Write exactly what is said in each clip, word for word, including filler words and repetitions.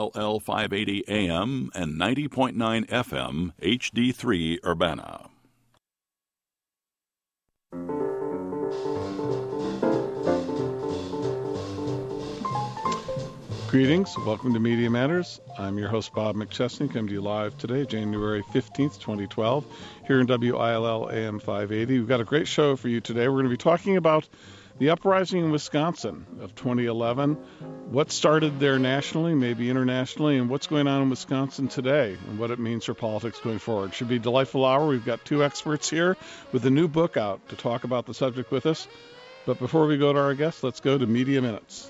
L L five eighty A M and ninety point nine F M H D three Urbana. Greetings. Welcome to Media Matters. I'm your host, Bob McChesney, coming to you live today, January fifteenth, twenty twelve, here in W I L L A M five eighty. We've got a great show for you today. We're going to be talking about the uprising in Wisconsin of twenty eleven, what started there nationally, maybe internationally, and what's going on in Wisconsin today and what it means for politics going forward. Should be a delightful hour. We've got two experts here with a new book out to talk about the subject with us. But before we go to our guests, let's go to Media Minutes.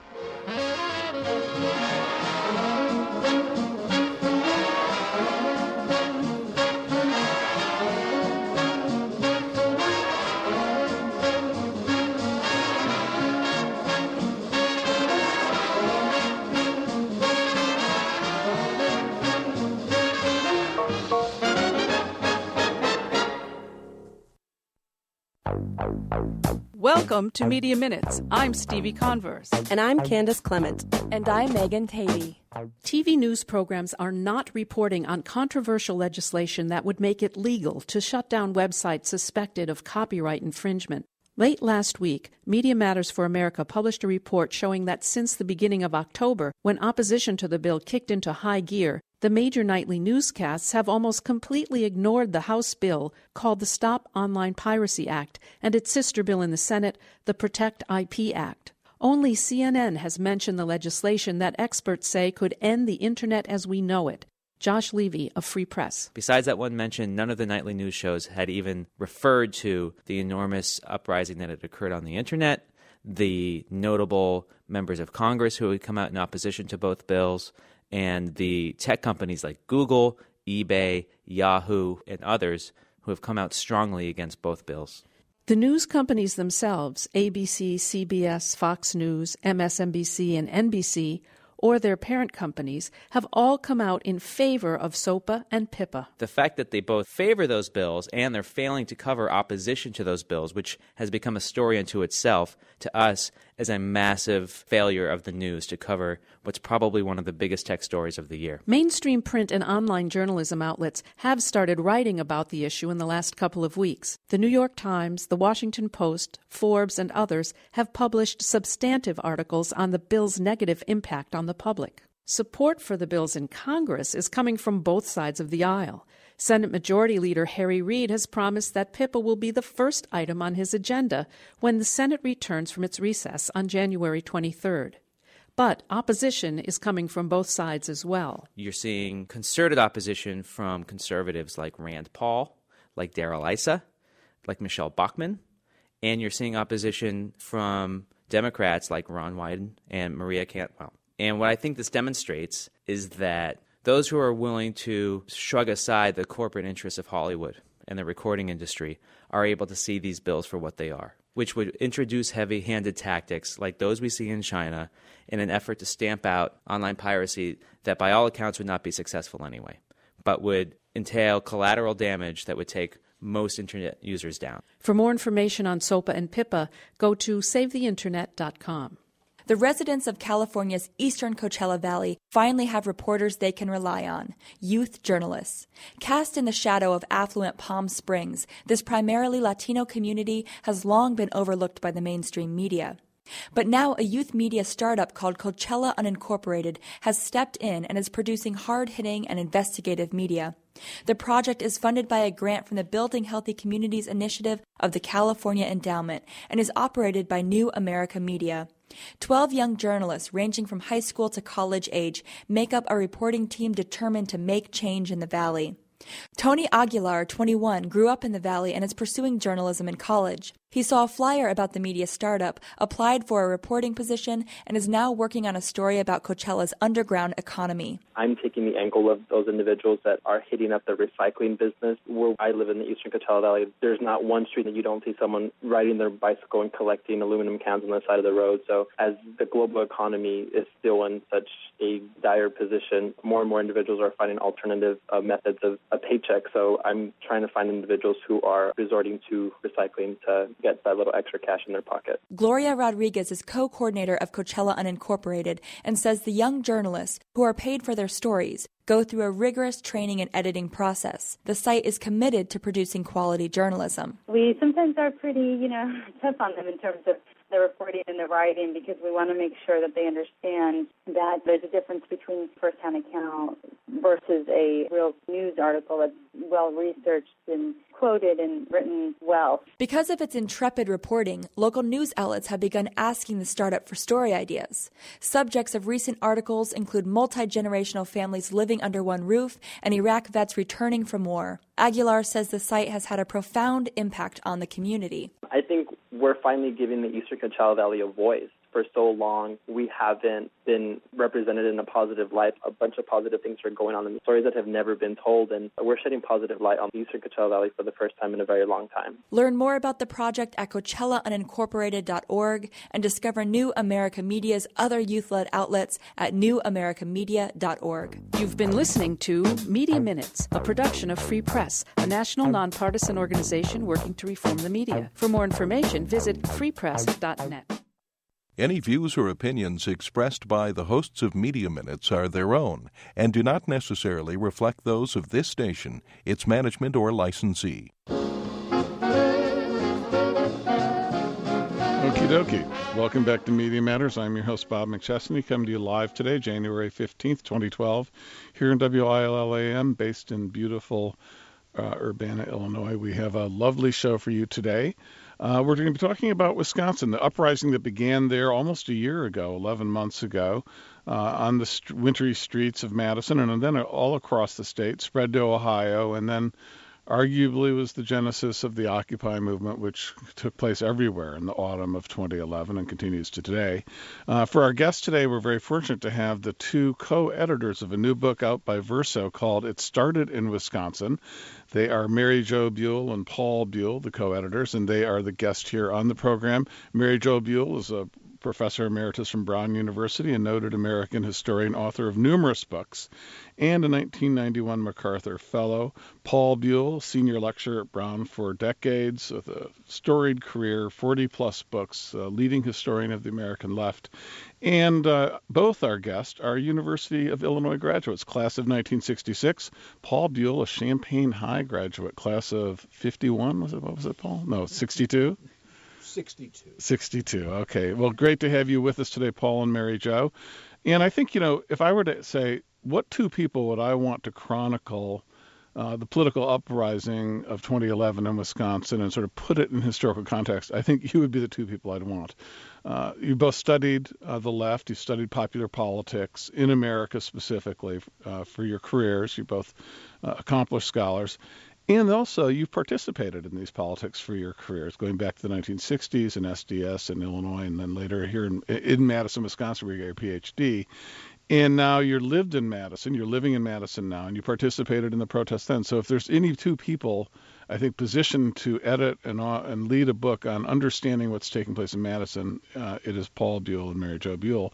Welcome to Media Minutes. I'm Stevie Converse. And I'm Candace Clement. And I'm Megan Tatey. T V news programs are not reporting on controversial legislation that would make it legal to shut down websites suspected of copyright infringement. Late last week, Media Matters for America published a report showing that since the beginning of October, when opposition to the bill kicked into high gear, the major nightly newscasts have almost completely ignored the House bill called the Stop Online Piracy Act and its sister bill in the Senate, the Protect I P Act. Only C N N has mentioned the legislation that experts say could end the Internet as we know it. Josh Levy of Free Press. Besides that one mention, none of the nightly news shows had even referred to the enormous uprising that had occurred on the Internet, the notable members of Congress who had come out in opposition to both bills, and the tech companies like Google, eBay, Yahoo, and others who have come out strongly against both bills. The news companies themselves, A B C, C B S, Fox News, M S N B C, and N B C, or their parent companies, have all come out in favor of SOPA and PIPA. The fact that they both favor those bills and they're failing to cover opposition to those bills, which has become a story unto itself, to us is a massive failure of the news to cover what's probably one of the biggest tech stories of the year. Mainstream print and online journalism outlets have started writing about the issue in the last couple of weeks. The New York Times, The Washington Post, Forbes, and others have published substantive articles on the bill's negative impact on the public. Support for the bills in Congress is coming from both sides of the aisle. Senate Majority Leader Harry Reid has promised that PIPA will be the first item on his agenda when the Senate returns from its recess on January twenty-third. But opposition is coming from both sides as well. You're seeing concerted opposition from conservatives like Rand Paul, like Darrell Issa, like Michelle Bachmann, and you're seeing opposition from Democrats like Ron Wyden and Maria Cantwell. And what I think this demonstrates is that those who are willing to shrug aside the corporate interests of Hollywood and the recording industry are able to see these bills for what they are, which would introduce heavy-handed tactics like those we see in China in an effort to stamp out online piracy that by all accounts would not be successful anyway, but would entail collateral damage that would take most internet users down. For more information on SOPA and PIPA, go to save the internet dot com. The residents of California's eastern Coachella Valley finally have reporters they can rely on, youth journalists. Cast in the shadow of affluent Palm Springs, this primarily Latino community has long been overlooked by the mainstream media. But now a youth media startup called Coachella Unincorporated has stepped in and is producing hard-hitting and investigative media. The project is funded by a grant from the Building Healthy Communities initiative of the California Endowment and is operated by New America Media. Twelve young journalists ranging from high school to college age make up a reporting team determined to make change in the Valley. Tony Aguilar, twenty-one, grew up in the Valley and is pursuing journalism in college. He saw a flyer about the media startup, applied for a reporting position, and is now working on a story about Coachella's underground economy. I'm taking the angle of those individuals that are hitting up the recycling business. Where I live in the eastern Coachella Valley, there's not one street that you don't see someone riding their bicycle and collecting aluminum cans on the side of the road. So as the global economy is still in such a dire position, more and more individuals are finding alternative uh, methods of a paycheck. So I'm trying to find individuals who are resorting to recycling to get that little extra cash in their pocket. Gloria Rodriguez is co-coordinator of Coachella Unincorporated and says the young journalists, who are paid for their stories, go through a rigorous training and editing process. The site is committed to producing quality journalism. We sometimes are pretty, you know, tough on them in terms of the reporting and the writing, because we want to make sure that they understand that there's a difference between first-hand account versus a real news article that's well-researched and quoted and written well. Because of its intrepid reporting, local news outlets have begun asking the startup for story ideas. Subjects of recent articles include multi-generational families living under one roof and Iraq vets returning from war. Aguilar says the site has had a profound impact on the community. I think we're finally giving the Eastern Coachella Valley a voice. For so long, we haven't been represented in a positive light. A bunch of positive things are going on in the stories that have never been told, and we're shedding positive light on the Eastern Coachella Valley for the first time in a very long time. Learn more about the project at Coachella Unincorporated dot org and discover New America Media's other youth-led outlets at New America Media dot org. You've been listening to Media Minutes, a production of Free Press, a national nonpartisan organization working to reform the media. For more information, visit free press dot net. Any views or opinions expressed by the hosts of Media Minutes are their own and do not necessarily reflect those of this station, its management, or licensee. Okie dokie. Welcome back to Media Matters. I'm your host, Bob McChesney, coming to you live today, January fifteenth, twenty twelve, here in W I L L A M, based in beautiful uh, Urbana, Illinois. We have a lovely show for you today. Uh, we're going to be talking about Wisconsin, the uprising that began there almost a year ago, eleven months ago, uh, on the st- wintry streets of Madison, and then all across the state, spread to Ohio, and then arguably was the genesis of the Occupy movement, which took place everywhere in the autumn of twenty eleven and continues to today. Uh, for our guest today, we're very fortunate to have the two co-editors of a new book out by Verso called It Started in Wisconsin. They are Mary Jo Buell and Paul Buell, the co-editors, and they are the guest here on the program. Mary Jo Buell is a professor emeritus from Brown University, a noted American historian, author of numerous books, and a nineteen ninety-one MacArthur Fellow. Paul Buell, senior lecturer at Brown for decades, with a storied career, forty-plus books, a leading historian of the American left. And uh, both our guests are University of Illinois graduates, class of nineteen sixty-six. Paul Buell, a Champaign High graduate, class of fifty-one. Was it? What was it, Paul? No, sixty-two? sixty-two. sixty-two. Okay. Well, great to have you with us today, Paul and Mary Jo. And I think, you know, if I were to say, what two people would I want to chronicle uh, the political uprising of twenty eleven in Wisconsin and sort of put it in historical context, I think you would be the two people I'd want. Uh, you both studied uh, the left. You studied popular politics in America specifically uh, for your careers. You're both uh, accomplished scholars. And also, you've participated in these politics for your careers, going back to the nineteen sixties in S D S in Illinois, and then later here in, in Madison, Wisconsin, where you got your PhD. And now you're lived in Madison. You're living in Madison now, and you participated in the protests then. So if there's any two people, I think, positioned to edit and uh, and lead a book on understanding what's taking place in Madison, uh, it is Paul Buell and Mary Jo Buell.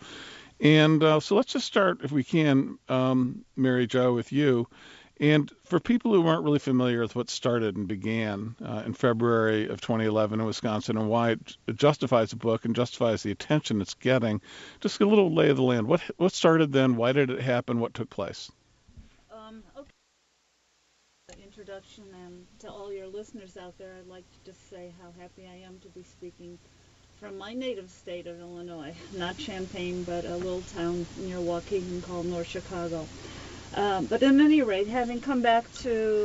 And uh, so let's just start, if we can, um, Mary Jo, with you. And for people who aren't really familiar with what started and began uh, in February of twenty eleven in Wisconsin and why it justifies the book and justifies the attention it's getting, just a little lay of the land. What what started then? Why did it happen? What took place? Um, okay. Introduction, and to all your listeners out there, I'd like to just say how happy I am to be speaking from my native state of Illinois, not Champaign, but a little town near Waukegan called North Chicago. Uh, but at any rate, having come back to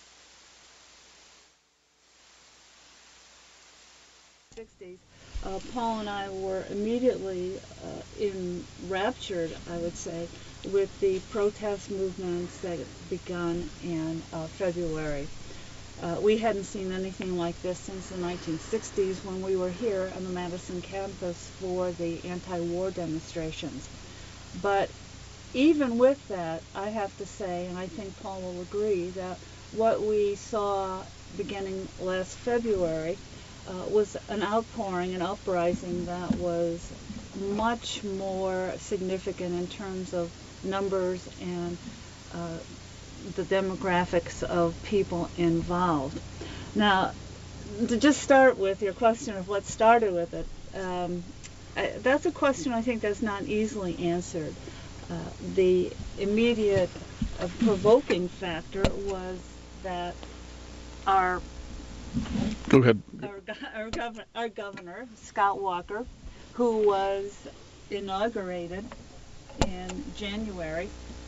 sixties, uh, Paul and I were immediately uh, enraptured, I would say, with the protest movements that begun in uh, February. Uh, we hadn't seen anything like this since the nineteen sixties when we were here on the Madison campus for the anti-war demonstrations. But even with that, I have to say, and I think Paul will agree, that what we saw beginning last February uh, was an outpouring, an uprising that was much more significant in terms of numbers and uh, the demographics of people involved. Now, to just start with your question of what started with it, um, I, that's a question I think that's not easily answered. Uh, the immediate uh, provoking factor was that our Go ahead. Our, our, gov- our governor, Scott Walker, who was inaugurated in January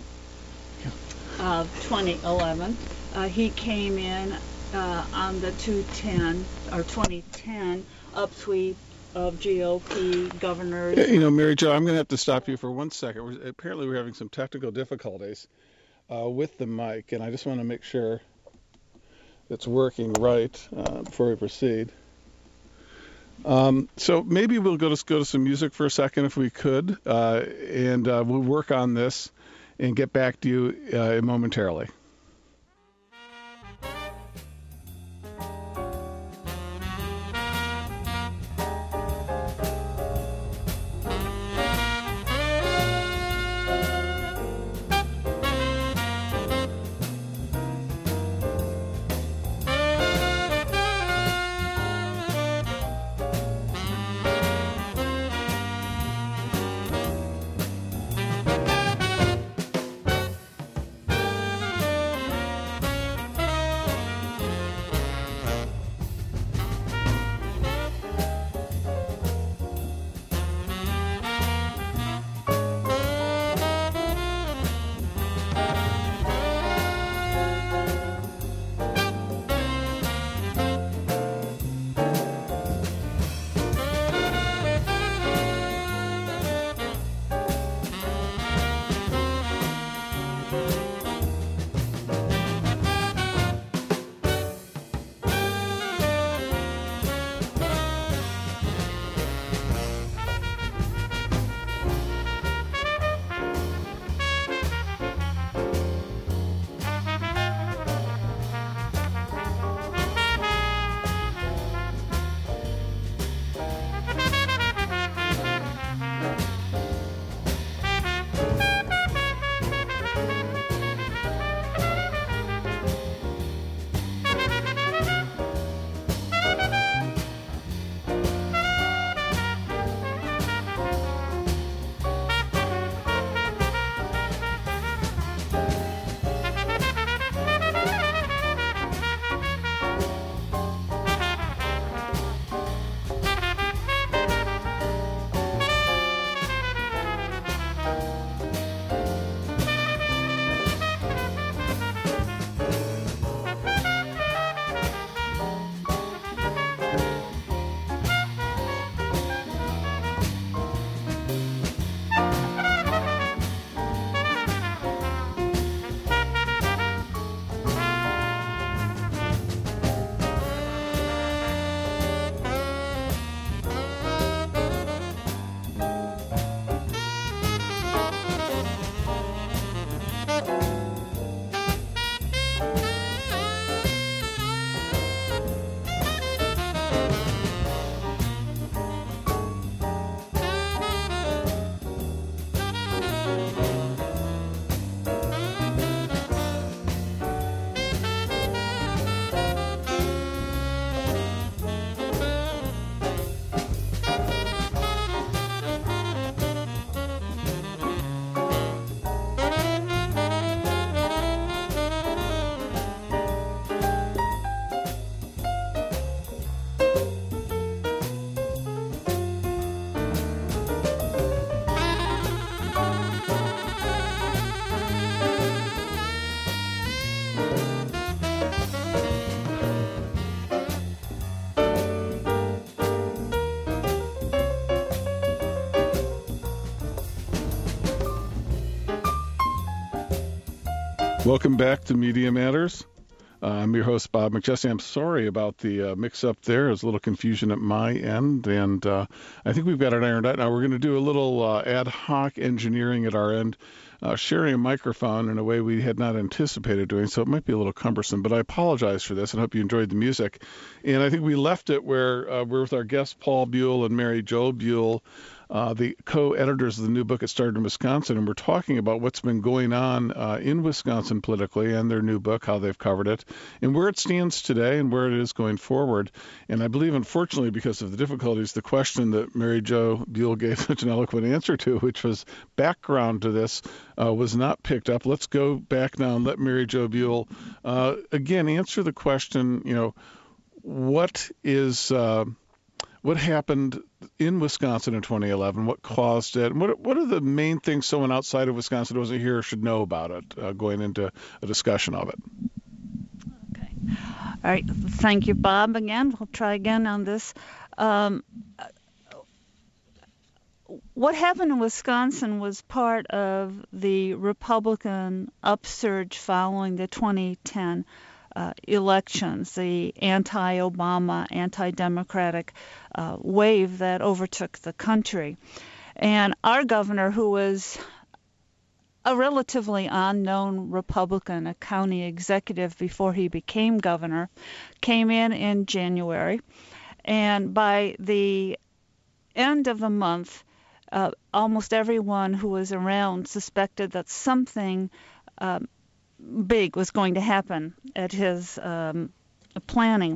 of twenty eleven, uh, he came in uh, on the two ten or twenty ten upsweep of G O P governors. You know, Mary Jo, I'm going to have to stop you for one second. We're, apparently, we're having some technical difficulties uh, with the mic, and I just want to make sure it's working right uh, before we proceed. Um, so maybe we'll go to go to some music for a second if we could, uh, and uh, we'll work on this and get back to you uh, momentarily. Welcome back to Media Matters. Uh, I'm your host, Bob McChesney. I'm sorry about the uh, mix-up there. There's a little confusion at my end, and uh, I think we've got it ironed out. Now we're going to do a little uh, ad hoc engineering at our end, uh, sharing a microphone in a way we had not anticipated doing, so it might be a little cumbersome, but I apologize for this and hope you enjoyed the music. And I think we left it where uh, we're with our guests, Paul Buell and Mary Jo Buell, uh, the co-editors of the new book, It Started in Wisconsin, and we're talking about what's been going on uh, in Wisconsin politically and their new book, how they've covered it, and where it stands today and where it is going forward. And I believe, unfortunately, because of the difficulties, the question that Mary Jo Buell gave such an eloquent answer to, which was background to this, uh, was not picked up. Let's go back now and let Mary Jo Buell, uh, again, answer the question, you know, what is... Uh, What happened in Wisconsin in twenty eleven? What caused it? And what what are the main things someone outside of Wisconsin who wasn't here should know about it, uh, going into a discussion of it? Okay. All right. Thank you, Bob. Again, we'll try again on this. Um, what happened in Wisconsin was part of the Republican upsurge following the twenty ten Uh, elections, the anti-Obama, anti-democratic uh, wave that overtook the country. And our governor, who was a relatively unknown Republican, a county executive before he became governor, came in in January. And by the end of the month, uh, almost everyone who was around suspected that something um, big was going to happen at his um, planning.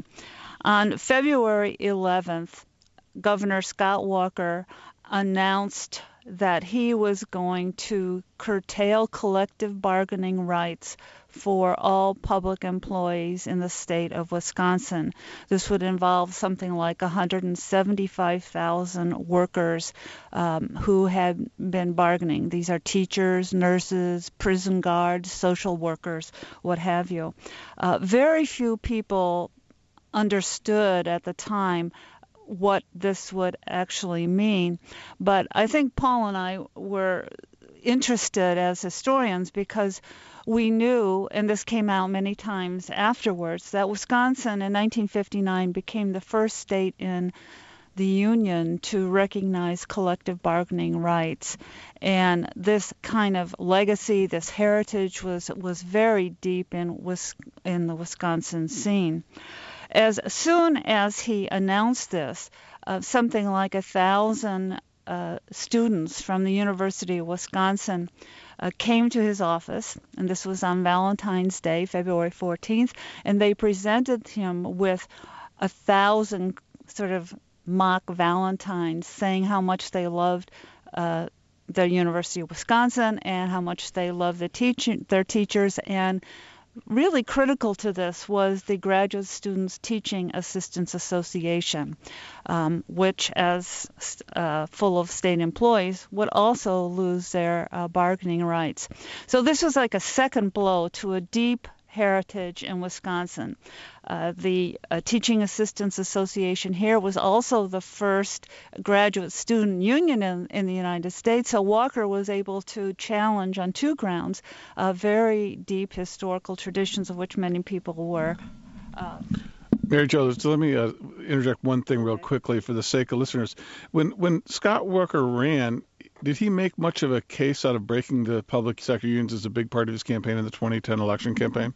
On February eleventh, Governor Scott Walker announced that he was going to curtail collective bargaining rights for all public employees in the state of Wisconsin. This would involve something like one hundred seventy-five thousand workers um, who had been bargaining. These are teachers, nurses, prison guards, social workers, what have you. Uh, very few people understood at the time what this would actually mean. But I think Paul and I were interested as historians because we knew, and this came out many times afterwards, that Wisconsin in nineteen fifty-nine became the first state in the Union to recognize collective bargaining rights. And this kind of legacy, this heritage was was very deep in, in the Wisconsin scene. As soon as he announced this, uh, something like a thousand uh, students from the University of Wisconsin uh, came to his office, and this was on Valentine's Day, February fourteenth, and they presented him with a thousand sort of mock Valentines saying how much they loved uh, the University of Wisconsin and how much they loved the teach- their teachers. And really critical to this was the Graduate Students Teaching Assistants Association, um, which, as uh, full of state employees, would also lose their uh, bargaining rights. So this was like a second blow to a deep heritage in Wisconsin. Uh, the uh, Teaching Assistants Association here was also the first graduate student union in, in the United States, so Walker was able to challenge on two grounds uh, very deep historical traditions of which many people were. Uh, Mary Jo, so let me uh, interject one thing real quickly for the sake of listeners. When when Scott Walker ran, did he make much of a case out of breaking the public sector unions as a big part of his campaign in the twenty ten election campaign?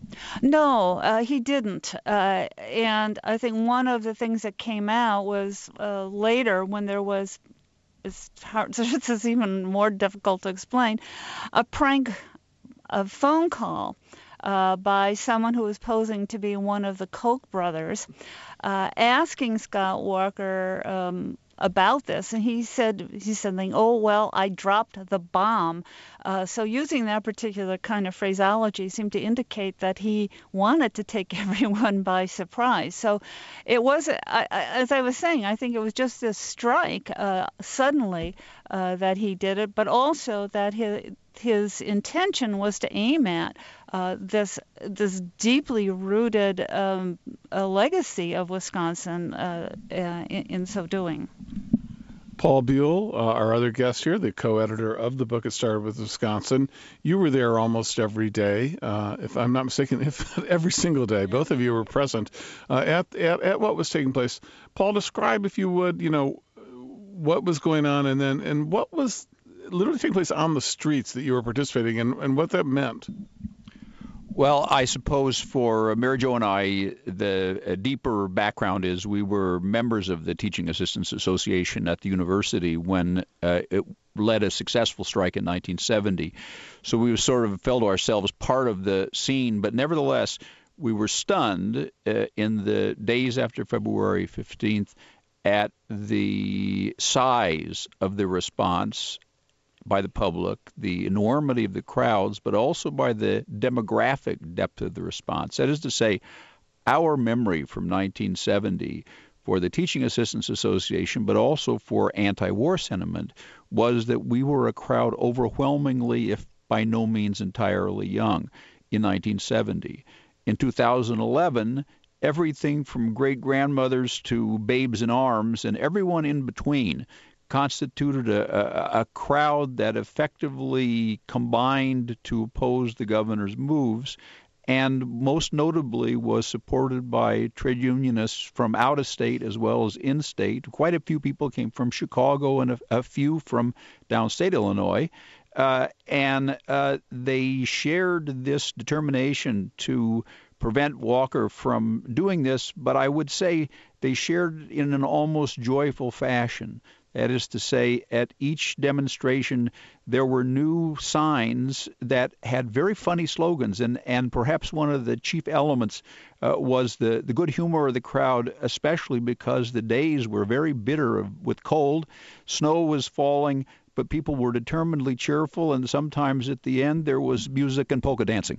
No, uh, he didn't. Uh, and I think one of the things that came out was uh, later when there was, it's hard, this is even more difficult to explain, a prank a phone call uh, by someone who was posing to be one of the Koch brothers, uh, asking Scott Walker um, about this, and he said he said, "Oh well, I dropped the bomb." Uh, so using that particular kind of phraseology seemed to indicate that he wanted to take everyone by surprise. So it was, I, I, as I was saying, I think it was just this strike uh, suddenly uh, that he did it, but also that his his intention was to aim at uh, this this deeply rooted um, uh, legacy of Wisconsin uh, uh, in, in so doing. Paul Buell, uh, our other guest here, the co-editor of the book It Started with Wisconsin. You were there almost every day, uh, if I'm not mistaken, if every single day. Both of you were present uh, at, at at what was taking place. Paul, describe, if you would, you know, what was going on, and then and what was literally taking place on the streets that you were participating in, and what that meant. Well, I suppose for Mary Jo and I, the uh, deeper background is we were members of the Teaching Assistants Association at the university when uh, it led a successful strike in nineteen seventy. So we sort of felt ourselves part of the scene, but nevertheless, we were stunned uh, in the days after February fifteenth at the size of the response by the public, the enormity of the crowds, but also by the demographic depth of the response. That is to say, our memory from nineteen seventy for the Teaching Assistants Association, but also for anti-war sentiment, was that we were a crowd overwhelmingly, if by no means entirely young, in nineteen seventy. In two thousand eleven, everything from great-grandmothers to babes in arms and everyone in between constituted a, a, a crowd that effectively combined to oppose the governor's moves, and most notably was supported by trade unionists from out of state as well as in state. Quite a few people came from Chicago and a, a few from downstate Illinois. Uh, and uh, they shared this determination to prevent Walker from doing this, but I would say they shared in an almost joyful fashion. That is to say, at each demonstration, there were new signs that had very funny slogans, and, and perhaps one of the chief elements uh, was the, the good humor of the crowd, especially because the days were very bitter with cold. Snow was falling, but people were determinedly cheerful, and sometimes at the end there was music and polka dancing.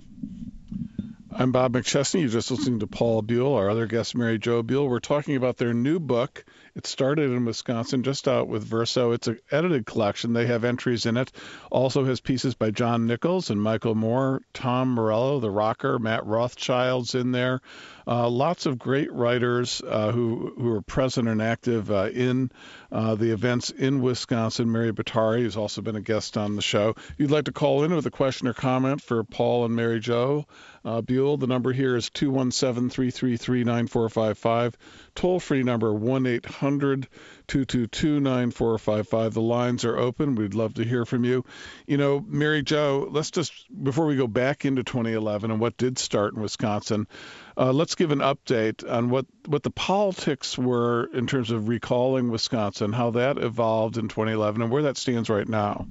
I'm Bob McChesney. You're just listening to Paul Buell, our other guest, Mary Jo Buell. We're talking about their new book. It started in Wisconsin, just out with Verso. It's an edited collection. They have entries in it. Also has pieces by John Nichols and Michael Moore, Tom Morello, the rocker, Matt Rothschild's in there. Uh, lots of great writers uh, who who are present and active uh, in uh, the events in Wisconsin. Mary Bottari has also been a guest on the show. If you'd like to call in with a question or comment for Paul and Mary Jo uh, Buell, the number here is two one seven, three three three, nine four five five. Toll-free number one eight hundred, two two two, nine four five five. The lines are open. We'd love to hear from you. You know, Mary Jo, let's just, before we go back into twenty eleven and what did start in Wisconsin, uh, let's give an update on what, what the politics were in terms of recalling Wisconsin, how that evolved in twenty eleven, and where that stands right now.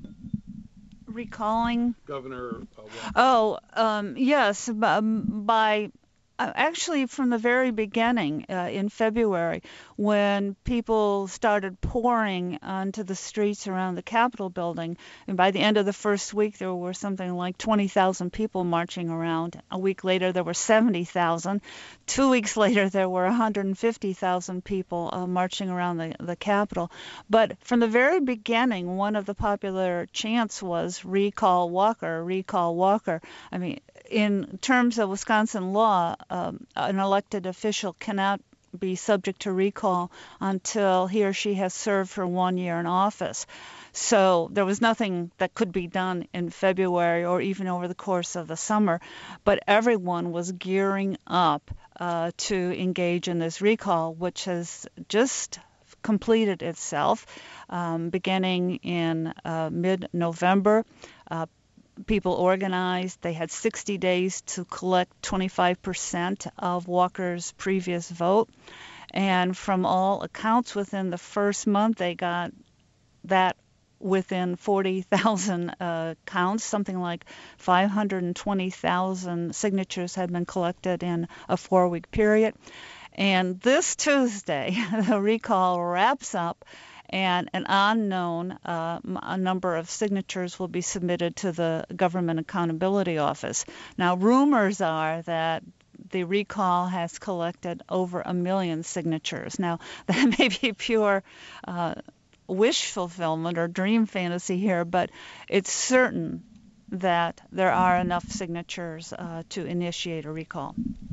Recalling? Governor. Uh, oh, um, yes, by... Uh, actually, from the very beginning, uh, in February, when people started pouring onto the streets around the Capitol building, and by the end of the first week, there were something like twenty thousand people marching around. A week later, there were seventy thousand. Two weeks later, there were one hundred fifty thousand people uh, marching around the, the Capitol. But from the very beginning, one of the popular chants was "Recall Walker, recall Walker." I mean, in terms of Wisconsin law, um, an elected official cannot be subject to recall until he or she has served for one year in office. So there was nothing that could be done in February or even over the course of the summer, but everyone was gearing up uh, to engage in this recall, which has just completed itself, um, beginning in uh, mid-November. Uh, People organized. They had sixty days to collect twenty-five percent of Walker's previous vote. And from all accounts, within the first month, they got that within forty thousand uh, counts. Something like five hundred twenty thousand signatures had been collected in a four-week period. And this Tuesday, the recall wraps up, and an unknown uh, a number of signatures will be submitted to the Government Accountability Office. Now, rumors are that the recall has collected over a million signatures. Now, that may be pure uh, wish fulfillment or dream fantasy here, but it's certain that there are enough signatures uh, to initiate a recall.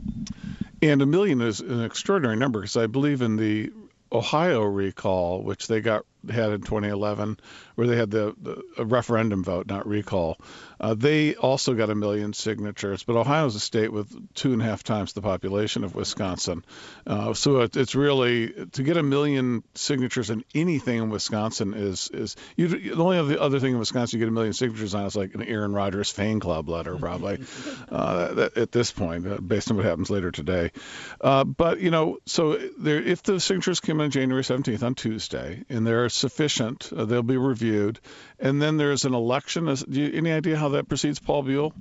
And a million is an extraordinary number, because I believe in the Ohio recall, which they got had in twenty eleven, where they had the, the a referendum vote, not recall. Uh, they also got a million signatures, but Ohio is a state with two and a half times the population of Wisconsin. Uh, so it, it's really, to get a million signatures in anything in Wisconsin is, is you, the only other, other thing in Wisconsin you get a million signatures on is like an Aaron Rodgers fan club letter, probably, uh, that, at this point, uh, based on what happens later today. Uh, but, you know, so there, if the signatures come in January seventeenth on Tuesday, and they're sufficient, uh, they'll be reviewed, and then there's an election. Is, do you, any idea how that proceeds, Paul Buell?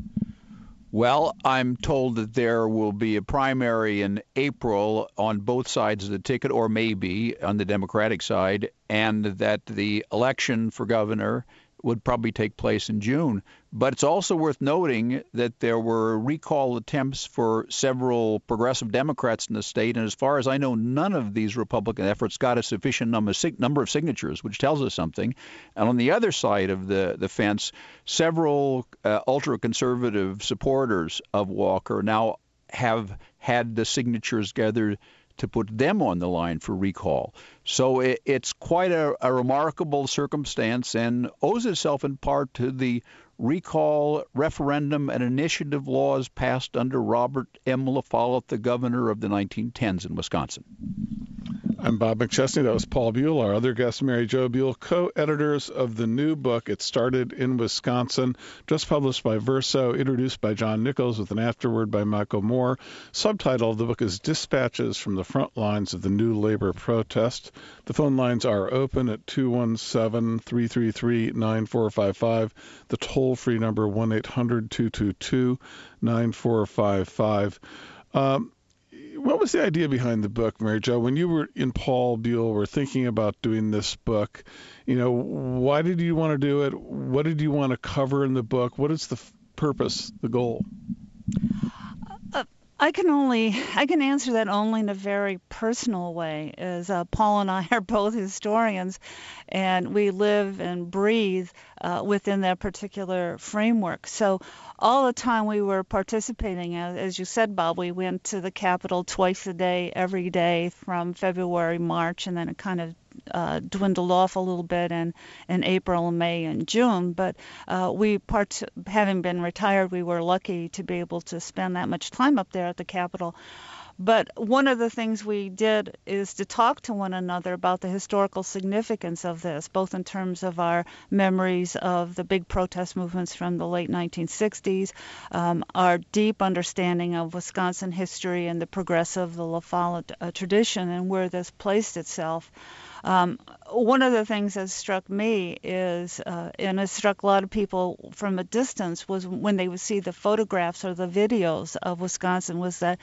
Well, I'm told that there will be a primary in April on both sides of the ticket, or maybe on the Democratic side, and that the election for governor would probably take place in June. But it's also worth noting that there were recall attempts for several progressive Democrats in the state, and as far as I know, none of these Republican efforts got a sufficient number, number of signatures, which tells us something. And on the other side of the, the fence, several uh, ultra-conservative supporters of Walker now have had the signatures gathered to put them on the line for recall. So it, it's quite a, a remarkable circumstance, and owes itself in part to the recall referendum and initiative laws passed under Robert M. La Follette, the governor of the nineteen tens in Wisconsin. I'm Bob McChesney. That was Paul Buell. Our other guest, Mary Jo Buell, co-editors of the new book, It Started in Wisconsin, just published by Verso, introduced by John Nichols with an afterword by Michael Moore. Subtitle of the book is Dispatches from the Front Lines of the New Labor Protest. The phone lines are open at two one seven, three three three, nine four five five. The toll-free number one eight hundred, two two two, nine four five five. Um, What was the idea behind the book, Mary Jo? When you were in Paul Buell were thinking about doing this book, you know, why did you want to do it? What did you want to cover in the book? What is the f- purpose, the goal? Uh, I can only I can answer that only in a very personal way, as uh, Paul and I are both historians, and we live and breathe uh, within that particular framework. So all the time we were participating, as, as you said, Bob, we went to the Capitol twice a day, every day from February, March, and then it kind of uh, dwindled off a little bit in, in April, May, and June. But uh, we, part, having been retired, we were lucky to be able to spend that much time up there at the Capitol. But one of the things we did is to talk to one another about the historical significance of this, both in terms of our memories of the big protest movements from the late nineteen sixties, um, our deep understanding of Wisconsin history and the progressive, the La Follette uh, tradition, and where this placed itself. Um, one of the things that struck me is, uh, and it struck a lot of people from a distance, was when they would see the photographs or the videos of Wisconsin, was that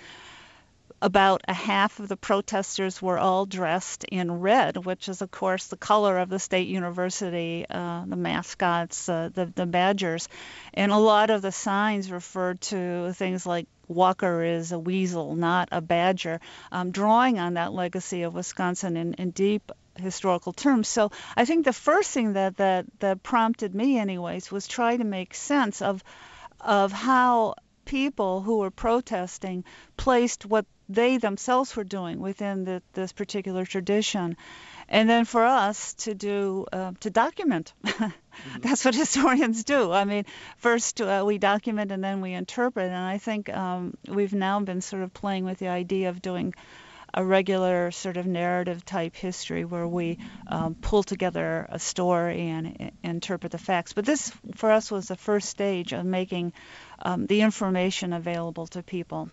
about a half of the protesters were all dressed in red, which is, of course, the color of the state university, uh, the mascots, uh, the, the Badgers. And a lot of the signs referred to things like Walker is a weasel, not a badger, um, drawing on that legacy of Wisconsin in, in deep historical terms. So I think the first thing that, that, that prompted me, anyways, was try to make sense of of how people who were protesting placed what they themselves were doing within the, this particular tradition. And then for us to do, uh, to document. Mm-hmm. That's what historians do. I mean, first uh, we document and then we interpret. And I think um, we've now been sort of playing with the idea of doing a regular sort of narrative type history where we um, pull together a story and, and interpret the facts. But this, for us, was the first stage of making um, the information available to people.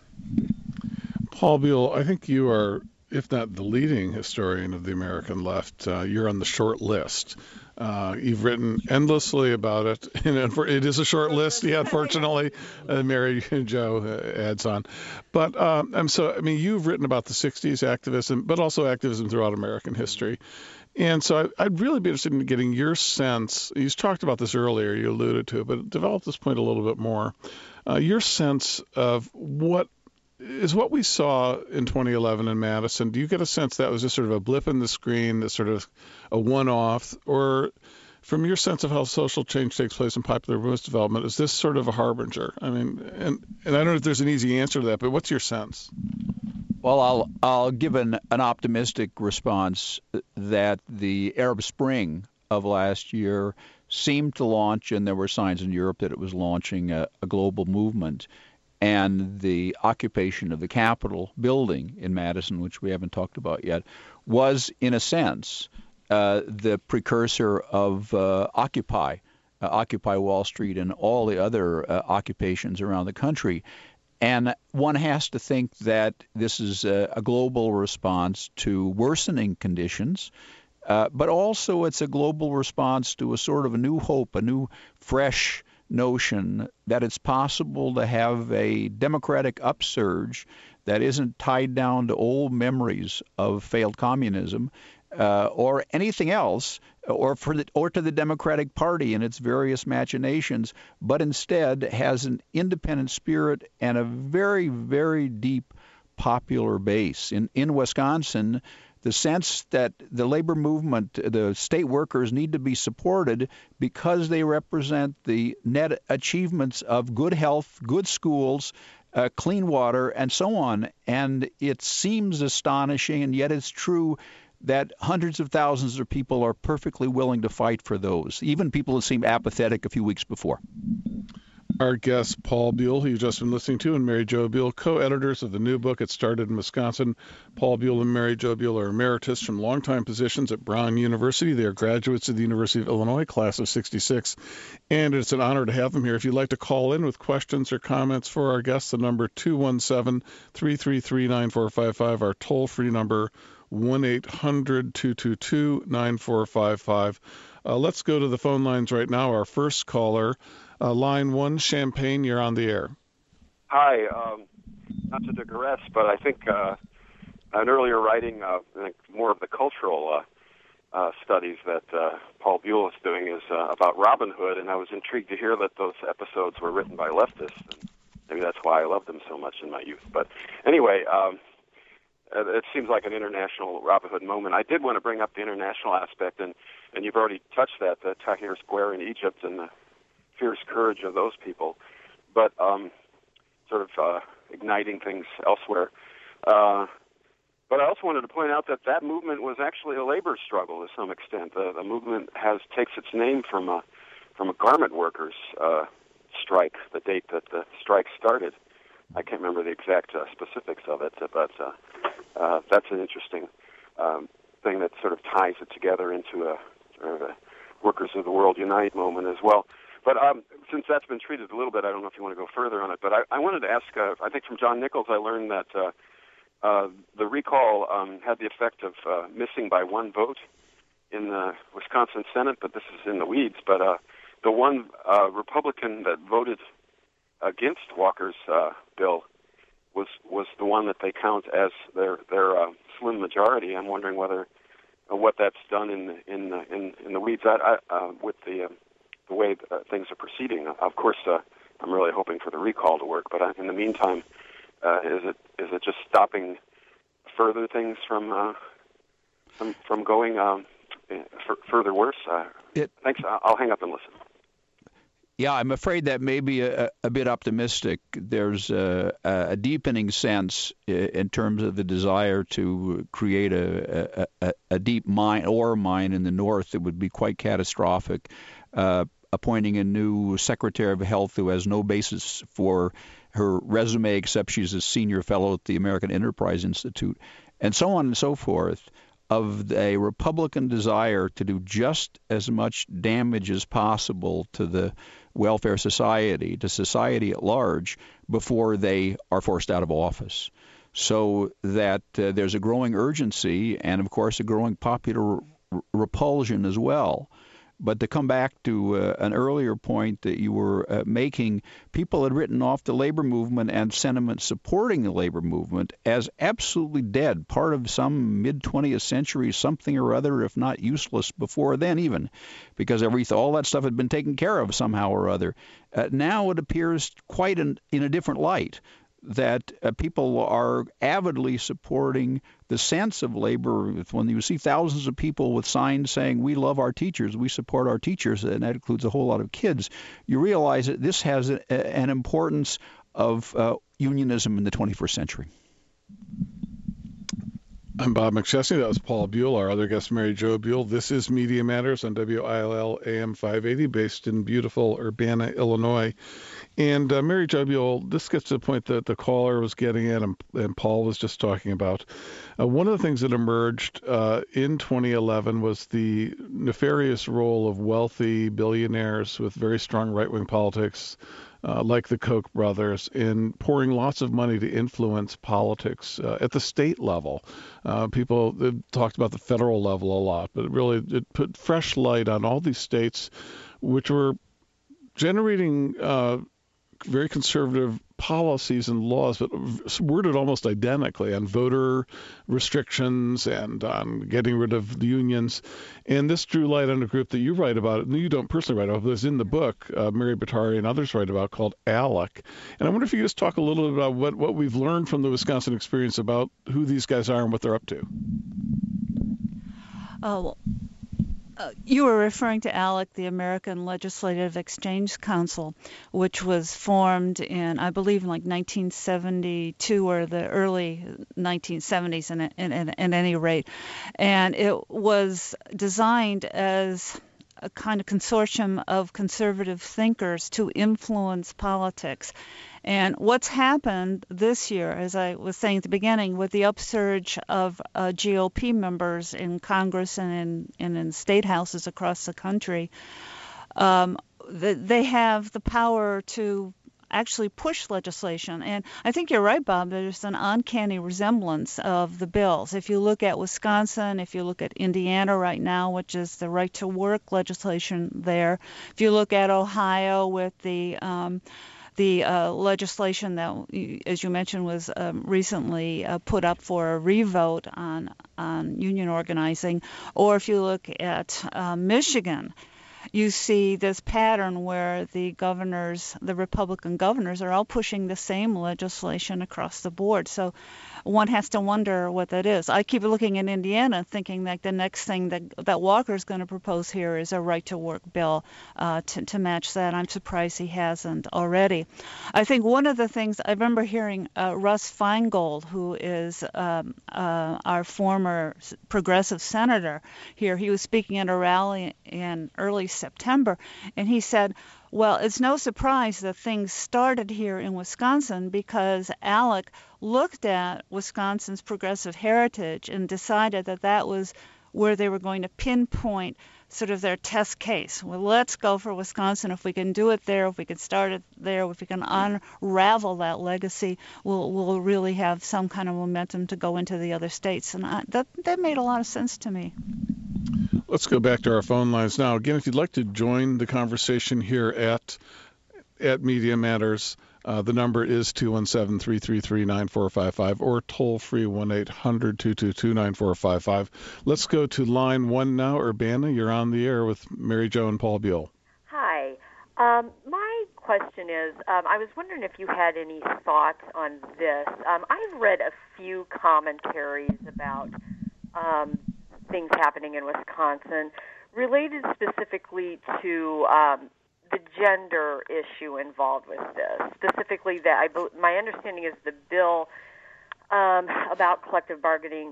Paul Buell, I think you are, if not the leading historian of the American left, uh, you're on the short list. Uh, you've written endlessly about it, and it is a short list. Yeah, unfortunately, uh, Mary Jo uh, adds on. But um, and so, I mean, you've written about the sixties activism, but also activism throughout American history. And so I, I'd really be interested in getting your sense. You talked about this earlier, you alluded to it, but develop this point a little bit more. Uh, your sense of what is what we saw in twenty eleven in Madison. Do you get a sense that was just sort of a blip in the screen, that sort of a one-off, or from your sense of how social change takes place in popular movements development, is this sort of a harbinger? I mean, and, and I don't know if there's an easy answer to that, but what's your sense? Well, I'll I'll give an, an optimistic response that the Arab Spring of last year seemed to launch, and there were signs in Europe that it was launching a, a global movement. And the occupation of the Capitol building in Madison, which we haven't talked about yet, was, in a sense, uh, the precursor of uh, Occupy, uh, Occupy Wall Street, and all the other uh, occupations around the country. And one has to think that this is a, a global response to worsening conditions, uh, but also it's a global response to a sort of a new hope, a new, fresh notion that it's possible to have a democratic upsurge that isn't tied down to old memories of failed communism uh, or anything else, or for the, or to the Democratic Party and its various machinations, but instead has an independent spirit and a very, very deep popular base. In in Wisconsin, the sense that the labor movement, the state workers need to be supported because they represent the net achievements of good health, good schools, uh, clean water, and so on. And it seems astonishing, and yet it's true, that hundreds of thousands of people are perfectly willing to fight for those, even people who seemed apathetic a few weeks before. Our guest, Paul Buell, who you've just been listening to, and Mary Jo Buell, co-editors of the new book, It Started in Wisconsin. Paul Buell and Mary Jo Buell are emeritus from longtime positions at Brown University. They are graduates of the University of Illinois, class of sixty-six, and it's an honor to have them here. If you'd like to call in with questions or comments for our guests, the number two one seven, three three three, nine four five five, our toll-free number one eight hundred, two two two, nine four five five. Uh, let's go to the phone lines right now. Our first caller, uh, line one, Champaign, you're on the air. Hi. Um, not to digress, but I think uh, an earlier writing, uh, I think more of the cultural uh, uh, studies that uh, Paul Buell is doing is uh, about Robin Hood, and I was intrigued to hear that those episodes were written by leftists. And maybe that's why I loved them so much in my youth. But anyway, um, it seems like an international Robin Hood moment. I did want to bring up the international aspect, and, and you've already touched that, the Tahrir Square in Egypt and the fierce courage of those people, but um, sort of uh, igniting things elsewhere. Uh, but I also wanted to point out that that movement was actually a labor struggle to some extent. The, the movement has takes its name from a, from a garment workers uh, strike, the date that the strike started. I can't remember the exact uh, specifics of it, but uh, uh, that's an interesting um, thing that sort of ties it together into a, sort of a Workers of the World Unite moment as well. But um, since that's been treated a little bit, I don't know if you want to go further on it, but I, I wanted to ask, uh, I think from John Nichols I learned that uh, uh, the recall um, had the effect of uh, missing by one vote in the Wisconsin Senate, but this is in the weeds, but uh, the one uh, Republican that voted against Walker's uh, bill was was the one that they count as their their uh, slim majority. I'm wondering whether uh, what that's done in the, in the, in in the weeds I, I, uh, with the uh, the way uh, things are proceeding. Of course, uh, I'm really hoping for the recall to work. But uh, in the meantime, uh, is it is it just stopping further things from uh, from, from going um, f- further worse? Uh, it, thanks. I'll hang up and listen. Yeah, I'm afraid that may be a, a bit optimistic. There's a, a deepening sense in terms of the desire to create a, a, a deep mine, ore mine in the north that would be quite catastrophic, uh, appointing a new Secretary of Health who has no basis for her resume except she's a senior fellow at the American Enterprise Institute, and so on and so forth, of a Republican desire to do just as much damage as possible to the welfare society, to society at large, before they are forced out of office. So that uh, there's a growing urgency and, of course, a growing popular r- repulsion as well. But to come back to uh, an earlier point that you were uh, making, people had written off the labor movement and sentiment supporting the labor movement as absolutely dead, part of some mid-twentieth century something or other, if not useless before then even, because everything, all that stuff had been taken care of somehow or other. Uh, now it appears quite in, in a different light, that uh, people are avidly supporting the sense of labor. When you see thousands of people with signs saying, we love our teachers, we support our teachers, and that includes a whole lot of kids, you realize that this has a, an importance of uh, unionism in the twenty-first century. I'm Bob McChesney. That was Paul Buell. Our other guest, Mary Jo Buell. This is Media Matters on W I L L A M five eighty, based in beautiful Urbana, Illinois. And uh, Mary Jo Buell, this gets to the point that the caller was getting at, and, and Paul was just talking about. Uh, one of the things that emerged uh, in twenty eleven was the nefarious role of wealthy billionaires with very strong right-wing politics, Uh, like the Koch brothers, in pouring lots of money to influence politics uh, at the state level. Uh, people talked about the federal level a lot, but it really it put fresh light on all these states which were generating uh, very conservative policies and laws, but worded almost identically on voter restrictions and on getting rid of the unions. And this drew light on a group that you write about, and you don't personally write about, but it's in the book, uh, Mary Bottari and others write about, called ALEC. And I wonder if you could just talk a little bit about what, what we've learned from the Wisconsin experience about who these guys are and what they're up to. Oh, well. Uh, you were referring to ALEC, the American Legislative Exchange Council, which was formed in, I believe, in like nineteen seventy-two or the early nineteen seventies, in, in, in, in any rate. And it was designed as a kind of consortium of conservative thinkers to influence politics. And what's happened this year, as I was saying at the beginning, with the upsurge of uh, G O P members in Congress and in, and in state houses across the country, um, the, they have the power to actually push legislation. And I think you're right, Bob, there's an uncanny resemblance of the bills. If you look at Wisconsin, if you look at Indiana right now, which is the right to work legislation there, if you look at Ohio with the um, the uh, legislation that, as you mentioned, was um, recently uh, put up for a revote on, on union organizing, or if you look at uh, Michigan, you see this pattern where the governors, the Republican governors, are all pushing the same legislation across the board. So one has to wonder what that is. I keep looking at Indiana thinking that the next thing that, that Walker's going to propose here is a right-to-work bill uh, to, to match that. I'm surprised he hasn't already. I think one of the things, I remember hearing uh, Russ Feingold, who is um, uh, our former progressive senator here, he was speaking at a rally in early September, and he said, well, it's no surprise that things started here in Wisconsin because ALEC looked at Wisconsin's progressive heritage and decided that that was where they were going to pinpoint sort of their test case. Well, let's go for Wisconsin. If we can do it there, if we can start it there, if we can unravel that legacy, we'll we'll really have some kind of momentum to go into the other states. And I, that that made a lot of sense to me. Let's go back to our phone lines now. Again, if you'd like to join the conversation here at at Media Matters, uh, the number is two one seven, three three three, nine four five five or toll free one eight hundred, two two two, nine four five five. Let's go to line one now. Urbana, you're on the air with Mary Jo and Paul Buell. Hi. Um, my question is, um, I was wondering if you had any thoughts on this. Um, I've read a few commentaries about um, things happening in Wisconsin related specifically to um, the gender issue involved with this. Specifically, that I, my understanding is the bill um, about collective bargaining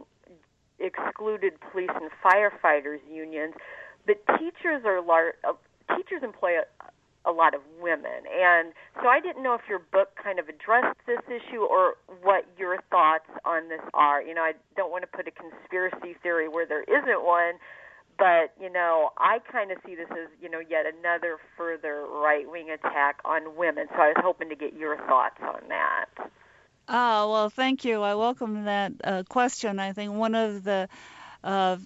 excluded police and firefighters unions, but teachers are lar- uh, teachers employ a, a lot of women, and so I didn't know if your book kind of addressed this issue or what your thoughts on this are. You know, I don't want to put a conspiracy theory where there isn't one, but, you know, I kind of see this as, you know, yet another further right-wing attack on women, so I was hoping to get your thoughts on that. Oh, well, thank you. I welcome that uh, question. I think one of the uh,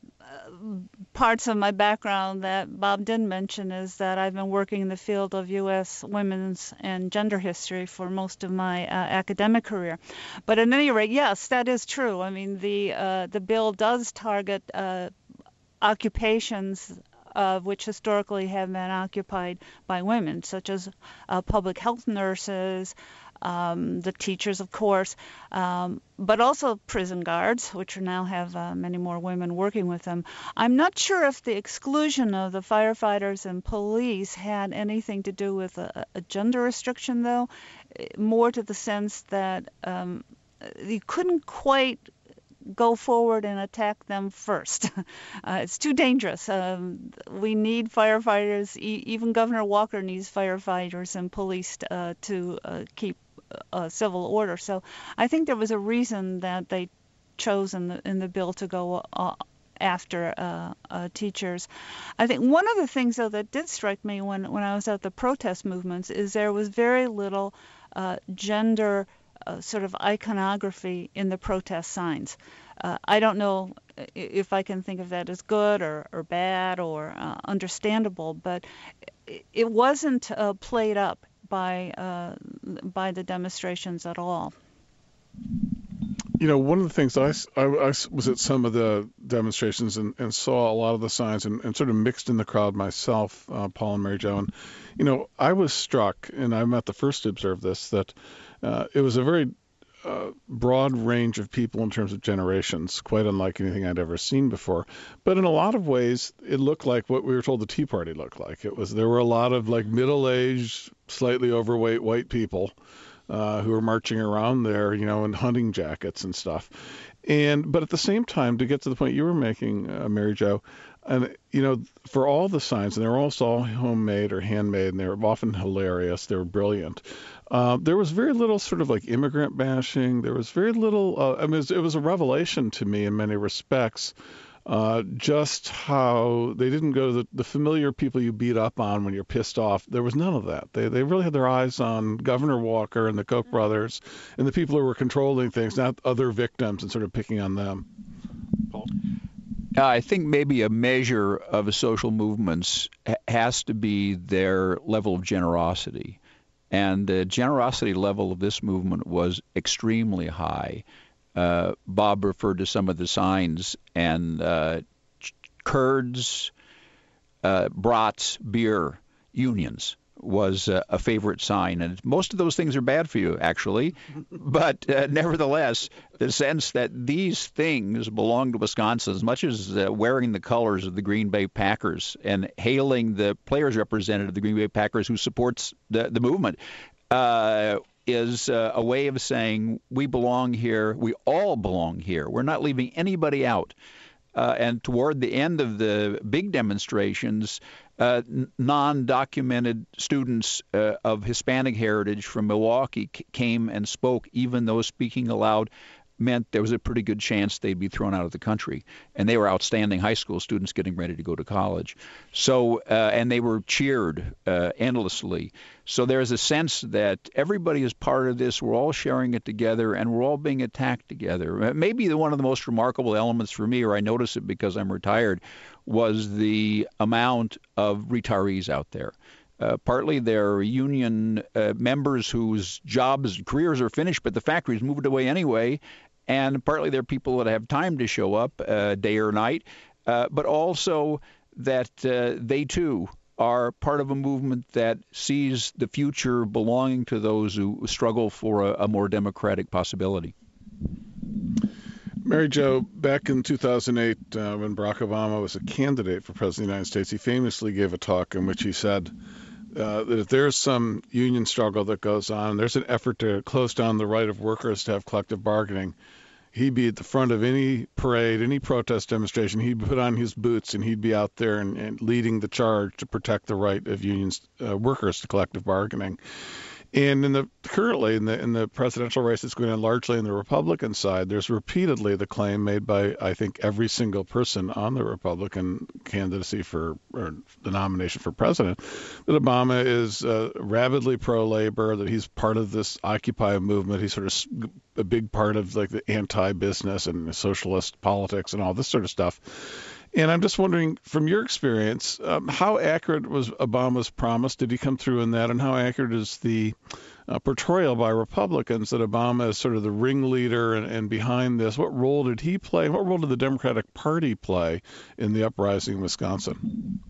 parts of my background that Bob didn't mention is that I've been working in the field of U S women's and gender history for most of my uh, academic career. But at any rate, yes, that is true. I mean, the uh, the bill does target uh, occupations uh, which historically have been occupied by women, such as uh, public health nurses, Um, the teachers, of course, um, but also prison guards, which now have uh, many more women working with them. I'm not sure if the exclusion of the firefighters and police had anything to do with a, a gender restriction, though, more to the sense that um, you couldn't quite go forward and attack them first. uh, it's too dangerous. Um, we need firefighters. E- even Governor Walker needs firefighters and police uh, to uh, keep uh, civil order. So I think there was a reason that they chose in the in the bill to go uh, after uh, uh, teachers. I think one of the things, though, that did strike me when, when I was at the protest movements is there was very little uh, gender uh, sort of iconography in the protest signs. Uh, I don't know if I can think of that as good or, or bad or uh, understandable, but it wasn't uh, played up by uh, by the demonstrations at all. You know, one of the things I, I, I was at some of the demonstrations and, and saw a lot of the signs and, and sort of mixed in the crowd myself, uh, Paul and Mary Jo. And, you know, I was struck, and I'm not the first to observe this, that uh, it was a very uh, broad range of people in terms of generations, quite unlike anything I'd ever seen before. But in a lot of ways, it looked like what we were told the Tea Party looked like. It was there were a lot of like middle-aged, slightly overweight white people Uh, who were marching around there, you know, in hunting jackets and stuff. And but at the same time, to get to the point you were making, uh, Mary Jo, and you know, for all the signs, and they were almost all homemade or handmade, and they were often hilarious. They were brilliant. Uh, there was very little sort of like immigrant bashing. There was very little. Uh, I mean, it was, it was a revelation to me in many respects. Uh, just how they didn't go to the, the familiar people you beat up on when you're pissed off. There was none of that. They they really had their eyes on Governor Walker and the Koch brothers and the people who were controlling things, not other victims, and sort of picking on them. Paul? I think maybe a measure of social movements has to be their level of generosity. And the generosity level of this movement was extremely high. Uh, Bob referred to some of the signs, and uh, curds, uh, brats, beer, unions was uh, a favorite sign. And most of those things are bad for you, actually. But uh, nevertheless, the sense that these things belong to Wisconsin, as much as uh, wearing the colors of the Green Bay Packers and hailing the players representative of the Green Bay Packers who supports the, the movement, uh, is uh, a way of saying we belong here, we all belong here. We're not leaving anybody out. Uh, and toward the end of the big demonstrations, uh, n- non-documented students uh, of Hispanic heritage from Milwaukee c- came and spoke, even though speaking aloud meant there was a pretty good chance they'd be thrown out of the country. And they were outstanding high school students getting ready to go to college. So, uh, and they were cheered uh, endlessly. So there's a sense that everybody is part of this. We're all sharing it together, and we're all being attacked together. Maybe the, one of the most remarkable elements for me, or I notice it because I'm retired, was the amount of retirees out there. Uh, partly they're union uh, members whose jobs and careers are finished, but the factories moved away anyway. And partly they're people that have time to show up uh, day or night, uh, but also that uh, they, too, are part of a movement that sees the future belonging to those who struggle for a, a more democratic possibility. Mary Jo, back in two thousand eight, uh, when Barack Obama was a candidate for President of the United States, he famously gave a talk in which he said uh, that if there's some union struggle that goes on, there's an effort to close down the right of workers to have collective bargaining, he'd be at the front of any parade, any protest demonstration. He'd put on his boots and he'd be out there and, and leading the charge to protect the right of unions, uh, workers to collective bargaining. And in the currently in the in the presidential race that's going on largely on the Republican side, there's repeatedly the claim made by I think every single person on the Republican candidacy for or the nomination for president that Obama is uh, rabidly pro-labor, that he's part of this Occupy movement. He's sort of a big part of like the anti-business and socialist politics and all this sort of stuff. And I'm just wondering, from your experience, um, how accurate was Obama's promise? Did he come through in that? And how accurate is the uh, portrayal by Republicans that Obama is sort of the ringleader and, and behind this? What role did he play? What role did the Democratic Party play in the uprising in Wisconsin?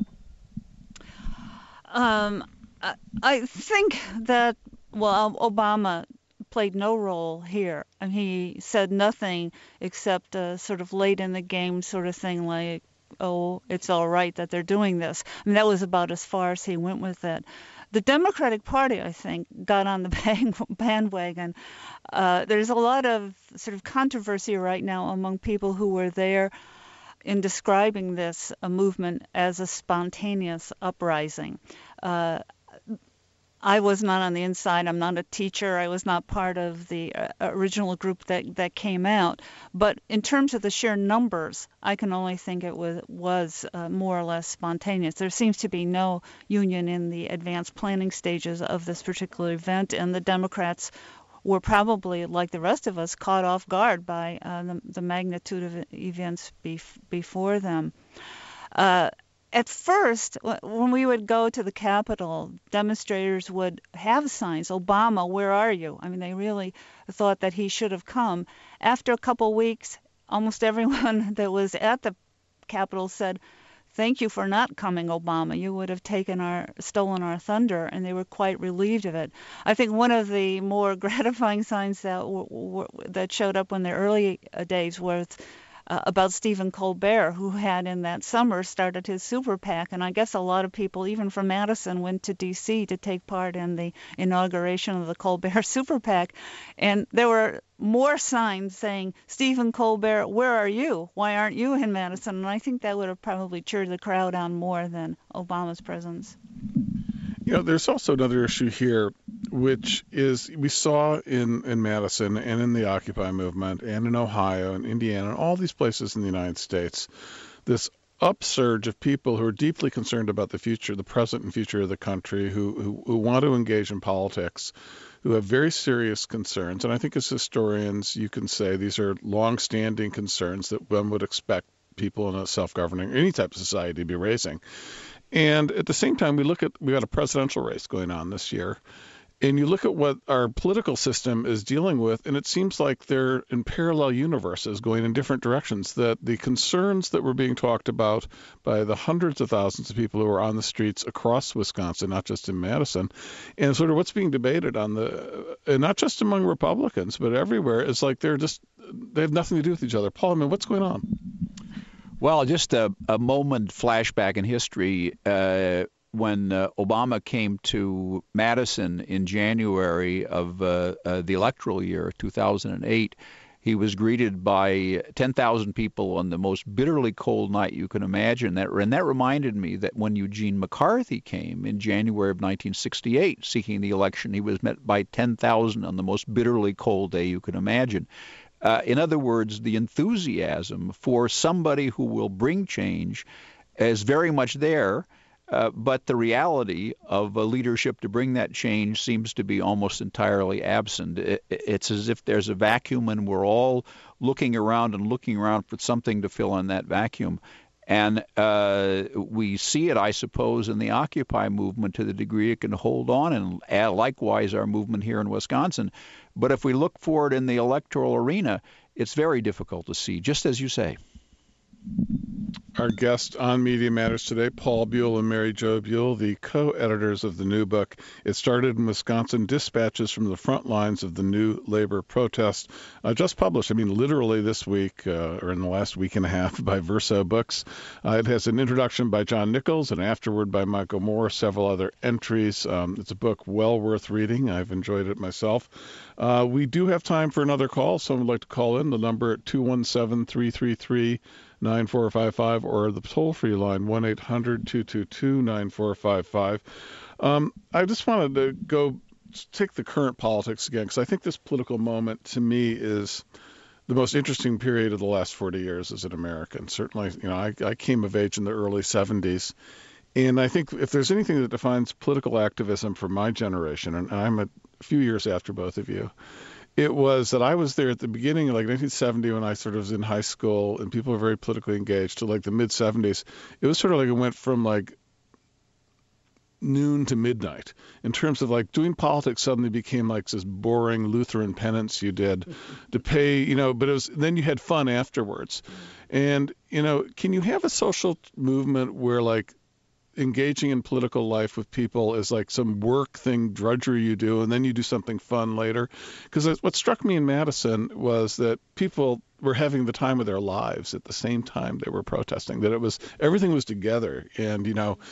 Um, I, I think that, well, Obama played no role here, and he said nothing except uh, sort of late in the game sort of thing like, oh, it's all right that they're doing this. I mean, that was about as far as he went with it. The Democratic Party, I think, got on the bandwagon. Uh, there's a lot of sort of controversy right now among people who were there in describing this a movement as a spontaneous uprising. Uh, I was not on the inside. I'm not a teacher. I was not part of the uh, original group that, that came out. But in terms of the sheer numbers, I can only think it was, was uh, more or less spontaneous. There seems to be no union in the advanced planning stages of this particular event, and the Democrats were probably, like the rest of us, caught off guard by uh, the, the magnitude of events bef- before them. Uh, At first, when we would go to the Capitol, demonstrators would have signs, Obama, where are you? I mean, they really thought that he should have come. After a couple weeks, almost everyone that was at the Capitol said, thank you for not coming, Obama. You would have taken our, stolen our thunder, and they were quite relieved of it. I think one of the more gratifying signs that, w- w- that showed up in the early days was Uh, about Stephen Colbert, who had in that summer started his super PAC. And I guess a lot of people, even from Madison, went to D C to take part in the inauguration of the Colbert super PAC. And there were more signs saying, Stephen Colbert, where are you? Why aren't you in Madison? And I think that would have probably cheered the crowd on more than Obama's presence. You know, there's also another issue here, which is we saw in, in Madison and in the Occupy movement and in Ohio and Indiana and all these places in the United States, this upsurge of people who are deeply concerned about the future, the present and future of the country, who, who, who want to engage in politics, who have very serious concerns. And I think as historians, you can say these are long-standing concerns that one would expect people in a self-governing, any type of society to be raising. And at the same time, we look at, we got a presidential race going on this year, and you look at what our political system is dealing with, and it seems like they're in parallel universes going in different directions, that the concerns that were being talked about by the hundreds of thousands of people who are on the streets across Wisconsin, not just in Madison, and sort of what's being debated on the, and not just among Republicans, but everywhere, is like they're just, they have nothing to do with each other. Paul, I mean, what's going on? Well, just a, a moment flashback in history. Uh, when uh, Obama came to Madison in January of uh, uh, the electoral year, two thousand eight, he was greeted by ten thousand people on the most bitterly cold night you can imagine. That, and that reminded me that when Eugene McCarthy came in January of nineteen sixty-eight seeking the election, he was met by ten thousand on the most bitterly cold day you can imagine. Uh, in other words, the enthusiasm for somebody who will bring change is very much there, uh, but the reality of a leadership to bring that change seems to be almost entirely absent. It, it's as if there's a vacuum and we're all looking around and looking around for something to fill in that vacuum. And uh, we see it, I suppose, in the Occupy movement to the degree it can hold on, and uh, likewise our movement here in Wisconsin. But if we look for it in the electoral arena, it's very difficult to see, just as you say. Our guest on Media Matters today, Paul Buell and Mary Jo Buell, the co-editors of the new book. It started in Wisconsin, Dispatches from the Front Lines of the New Labor Protest, uh, just published, I mean, literally this week, uh, or in the last week and a half, by Verso Books. Uh, it has an introduction by John Nichols, and afterward by Michael Moore, several other entries. Um, it's a book well worth reading. I've enjoyed it myself. Uh, we do have time for another call. Someone would like to call in. The number at two one seven, three three three, nine four five five or the toll-free line one eight hundred, two two two, nine four five five. Um, I just wanted to go take the current politics again, because I think this political moment to me is the most interesting period of the last forty years as an American. Certainly, you know, I, I came of age in the early seventies, and I think if there's anything that defines political activism for my generation, and I'm a few years after both of you, it was that I was there at the beginning, like nineteen seventy, when I sort of was in high school and people were very politically engaged, to like the mid seventies. It was sort of like it went from like noon to midnight in terms of like doing politics suddenly became like this boring Lutheran penance you did to pay, you know, but it was, then you had fun afterwards. And, you know, can you have a social movement where like engaging in political life with people is like some work thing, drudgery you do, and then you do something fun later? Because what struck me in Madison was that people were having the time of their lives at the same time they were protesting, that it was, everything was together. And, you know,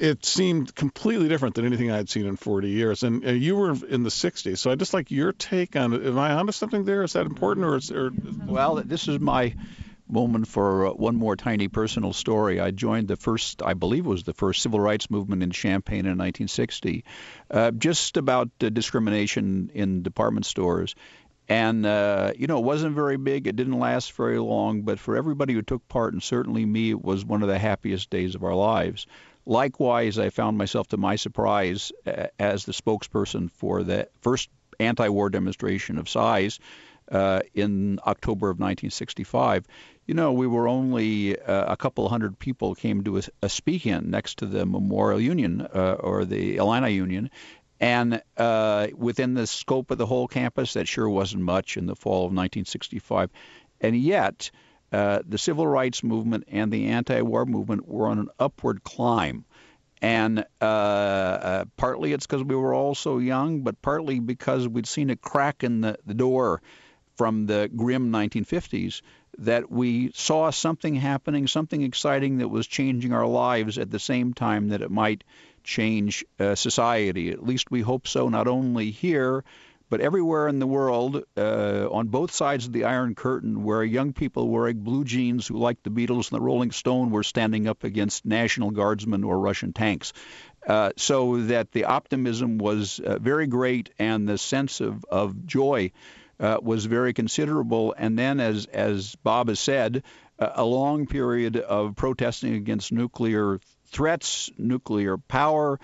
it seemed completely different than anything I had seen in forty years. And uh, you were in the sixties, so I just like your take on it. Am I onto something there? Is that important, or is or? Well, this is my moment for uh, one more tiny personal story. I joined the first, I believe it was the first civil rights movement in Champaign in nineteen sixty, uh, just about uh, discrimination in department stores. And, uh, you know, it wasn't very big. It didn't last very long. But for everybody who took part, and certainly me, it was one of the happiest days of our lives. Likewise, I found myself, to my surprise, uh, as the spokesperson for the first anti-war demonstration of size uh, in October of nineteen sixty-five. You know, we were only uh, a couple hundred people came to a, a speak-in next to the Memorial Union uh, or the Illini Union. And uh, within the scope of the whole campus, that sure wasn't much in the fall of nineteen sixty-five. And yet, uh, the civil rights movement and the anti-war movement were on an upward climb. And uh, uh, partly it's because we were all so young, but partly because we'd seen a crack in the, the door from the grim nineteen fifties, that we saw something happening, something exciting that was changing our lives at the same time that it might change uh, society. At least we hope so, not only here, but everywhere in the world, uh, on both sides of the Iron Curtain, where young people wearing blue jeans who liked the Beatles and the Rolling Stone were standing up against National Guardsmen or Russian tanks. Uh, so that the optimism was uh, very great, and the sense of, of joy uh, was very considerable. And then, as, as Bob has said, uh, a long period of protesting against nuclear threats, nuclear power,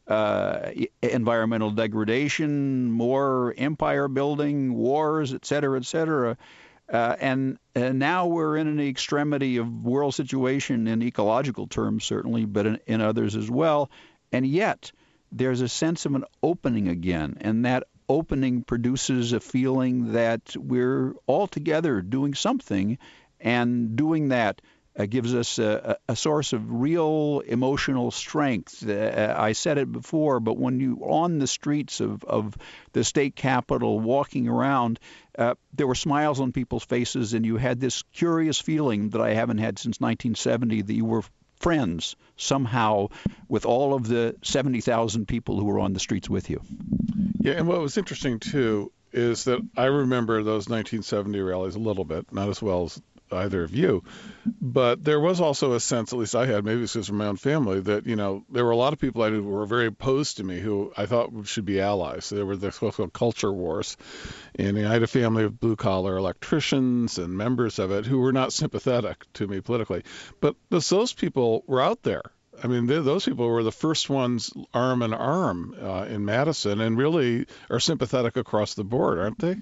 uh, environmental degradation, more empire building, wars, et cetera, et cetera. Uh, and, and now we're in an extremity of world situation in ecological terms, certainly, but in, in others as well. And yet there's a sense of an opening again, and that opening produces a feeling that we're all together doing something, and doing that Uh, gives us a, a source of real emotional strength. Uh, I said it before, but when you're on the streets of, of the state capitol walking around, uh, there were smiles on people's faces, and you had this curious feeling that I haven't had since nineteen seventy, that you were friends somehow with all of the seventy thousand people who were on the streets with you. Yeah, and what was interesting, too, is that I remember those nineteen seventy rallies a little bit, not as well as either of you, but there was also a sense, at least I had, maybe it's because of my own family, that, you know, there were a lot of people I knew who were very opposed to me who I thought should be allies. So there were the so-called culture wars, and I had a family of blue-collar electricians and members of it who were not sympathetic to me politically, but those, those people were out there. I mean, they, those people were the first ones arm in arm uh, in Madison, and really are sympathetic across the board, aren't they?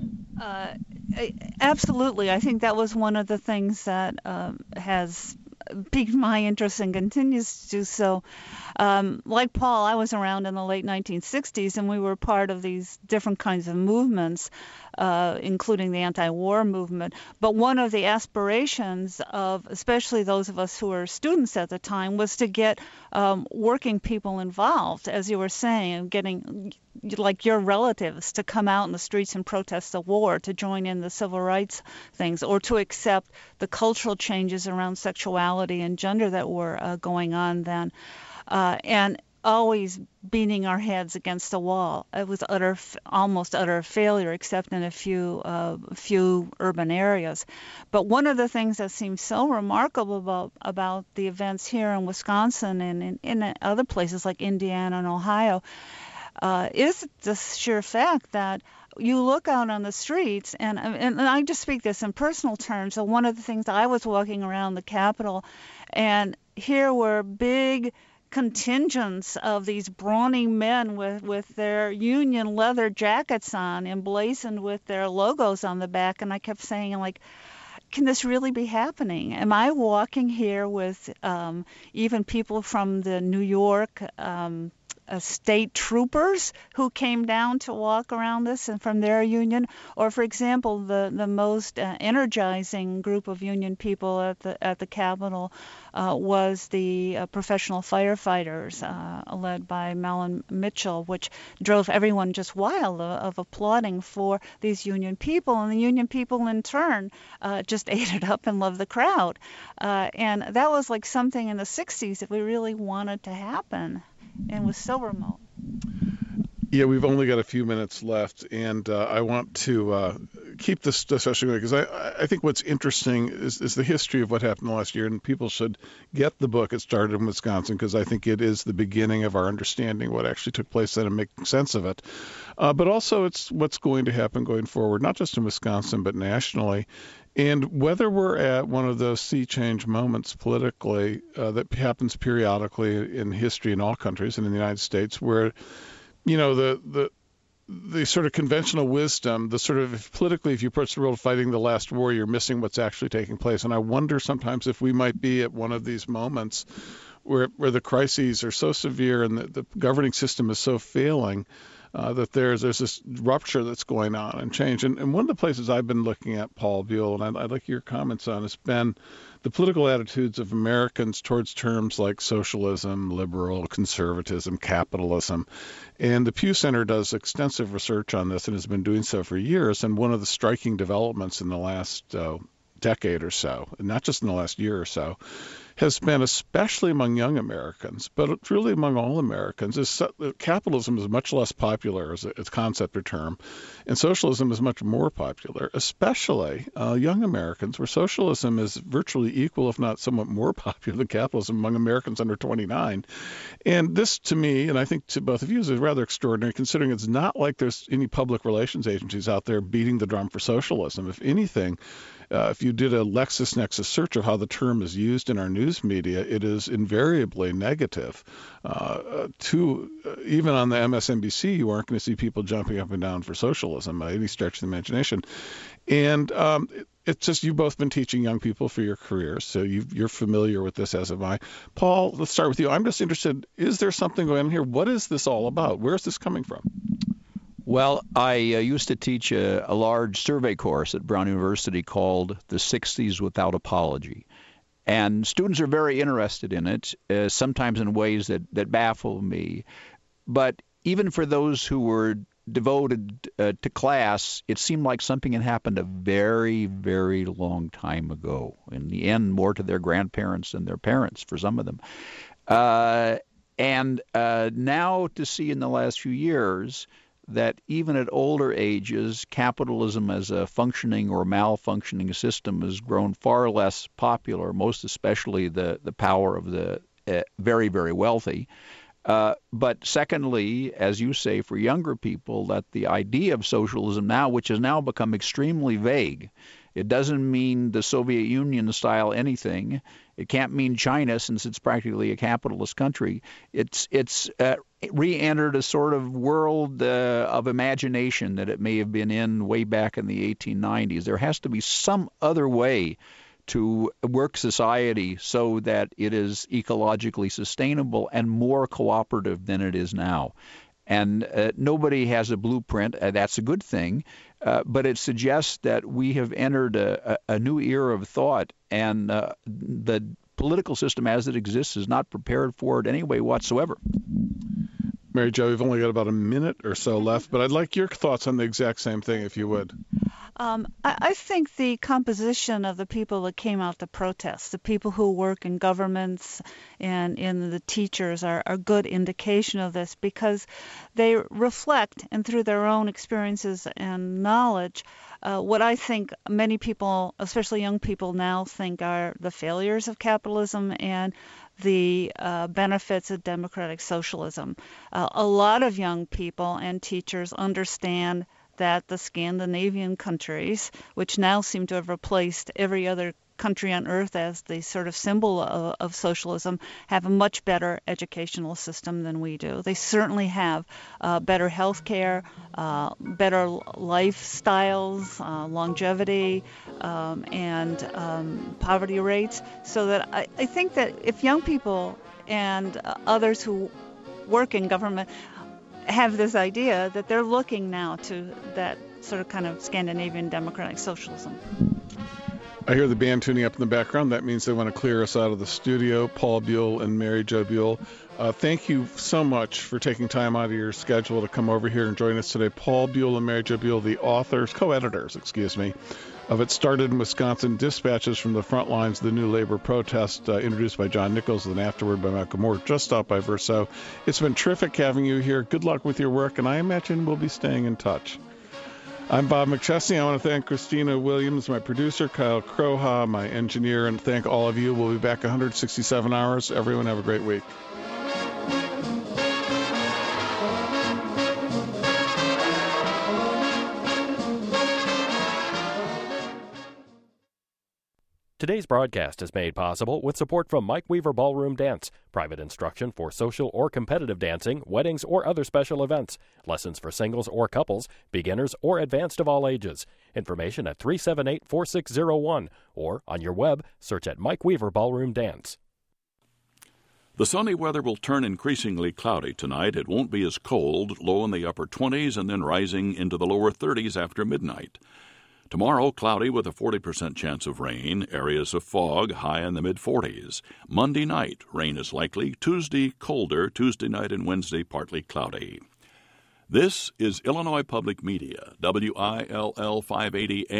Uh, absolutely. I think that was one of the things that um, has piqued my interest and continues to do so. Um, like Paul, I was around in the late nineteen sixties, and we were part of these different kinds of movements, uh, including the anti-war movement. But one of the aspirations of, especially those of us who were students at the time, was to get um, working people involved, as you were saying, getting like your relatives to come out in the streets and protest the war, to join in the civil rights things, or to accept the cultural changes around sexuality and gender that were uh, going on then. Uh, and always beating our heads against the wall. It was utter, almost utter failure, except in a few, uh, few urban areas. But one of the things that seems so remarkable about, about the events here in Wisconsin and in, in other places like Indiana and Ohio uh, is the sheer fact that you look out on the streets, and, and I just speak this in personal terms. So one of the things, I was walking around the Capitol, and here were big contingents of these brawny men with, with their Union leather jackets on, emblazoned with their logos on the back. And I kept saying, like, can this really be happening? Am I walking here with um, even people from the New York um, uh, state troopers who came down to walk around this and from their union, or for example, the the most uh, energizing group of union people at the at the Capitol uh, was the uh, professional firefighters uh, led by Mellon Mitchell, which drove everyone just wild of, of applauding for these union people, and the union people in turn uh, just ate it up and loved the crowd, uh, and that was like something in the sixties that we really wanted to happen, and was so remote. Yeah, we've only got a few minutes left, and uh, I want to uh, keep this discussion going because I, I think what's interesting is, is the history of what happened last year, and people should get the book. It started in Wisconsin because I think it is the beginning of our understanding what actually took place then and making sense of it. Uh, but also it's what's going to happen going forward, not just in Wisconsin, but nationally. And whether we're at one of those sea change moments politically uh, that happens periodically in history in all countries and in the United States where you know, the, the the sort of conventional wisdom, the sort of if politically, if you approach the world fighting the last war, you're missing what's actually taking place. And I wonder sometimes if we might be at one of these moments where where the crises are so severe and the, the governing system is so failing uh, that there's there's this rupture that's going on and change. And, and one of the places I've been looking at, Paul Buell, and I'd, I'd like your comments on, has been the political attitudes of Americans towards terms like socialism, liberal, conservatism, capitalism. And the Pew Center does extensive research on this and has been doing so for years. And one of the striking developments in the last uh, decade or so, and not just in the last year or so, has been, especially among young Americans, but it's really among all Americans, is so, capitalism is much less popular as a, as a concept or term, and socialism is much more popular, especially uh, young Americans, where socialism is virtually equal, if not somewhat more popular than capitalism among Americans under twenty-nine. And this, to me, and I think to both of you, is rather extraordinary, considering it's not like there's any public relations agencies out there beating the drum for socialism. If anything, Uh, if you did a LexisNexis search of how the term is used in our news media, it is invariably negative. Uh, to uh, even on the M S N B C, you aren't going to see people jumping up and down for socialism by any stretch of the imagination. And um, it, it's just you've both been teaching young people for your careers, so you've, you're familiar with this, as am I. Paul, let's start with you. I'm just interested, is there something going on here? What is this all about? Where is this coming from? Well, I uh, used to teach a, a large survey course at Brown University called The sixties Without Apology. And students are very interested in it, uh, sometimes in ways that, that baffle me. But even for those who were devoted uh, to class, it seemed like something had happened a very, very long time ago. In the end, more to their grandparents than their parents, for some of them. Uh, and uh, now to see in the last few years that even at older ages, capitalism as a functioning or malfunctioning system has grown far less popular, most especially the, the power of the uh, very, very wealthy. Uh, but secondly, as you say, for younger people, that the idea of socialism now, which has now become extremely vague, it doesn't mean the Soviet Union style anything. It can't mean China, since it's practically a capitalist country. It's it's uh, re-entered a sort of world uh, of imagination that it may have been in way back in the eighteen nineties. There has to be some other way to work society so that it is ecologically sustainable and more cooperative than it is now. And uh, nobody has a blueprint. Uh, that's a good thing. Uh, but it suggests that we have entered a, a, a new era of thought, and uh, the political system as it exists is not prepared for it anyway whatsoever. Mary Jo, we've only got about a minute or so left, but I'd like your thoughts on the exact same thing, if you would. Um, I, I think the composition of the people that came out to protest, the people who work in governments and in the teachers, are a good indication of this, because they reflect, and through their own experiences and knowledge, uh, what I think many people, especially young people now, think are the failures of capitalism and the uh, benefits of democratic socialism. Uh, a lot of young people and teachers understand that the Scandinavian countries, which now seem to have replaced every other country on earth as the sort of symbol of, of socialism, have a much better educational system than we do. They certainly have uh, better health care, uh, better lifestyles, uh, longevity, um, and um, poverty rates. So that I, I think that if young people and uh, others who work in government have this idea that they're looking now to that sort of kind of Scandinavian democratic socialism. I hear the band tuning up in the background. That means they want to clear us out of the studio. Paul Buell and Mary Jo Buell, uh, thank you so much for taking time out of your schedule to come over here and join us today. Paul Buell and Mary Jo Buell, the authors, co-editors, excuse me, of It Started in Wisconsin, Dispatches from the Front Lines of the New Labor Protest, uh, introduced by John Nichols and afterward by Michael Moore, just out by Verso. It's been terrific having you here. Good luck with your work, and I imagine we'll be staying in touch. I'm Bob McChesney. I want to thank Christina Williams, my producer, Kyle Croha, my engineer, and thank all of you. We'll be back one hundred sixty-seven hours. Everyone have a great week. Today's broadcast is made possible with support from Mike Weaver Ballroom Dance, private instruction for social or competitive dancing, weddings, or other special events, lessons for singles or couples, beginners or advanced of all ages. Information at three seven eight, four six zero one or on your web, search at Mike Weaver Ballroom Dance. The sunny weather will turn increasingly cloudy tonight. It won't be as cold, low in the upper twenties and then rising into the lower thirties after midnight. Tomorrow, cloudy with a forty percent chance of rain, areas of fog, high in the mid-forties. Monday night, rain is likely. Tuesday, colder. Tuesday night and Wednesday, partly cloudy. This is Illinois Public Media, W I L L five eighty A M.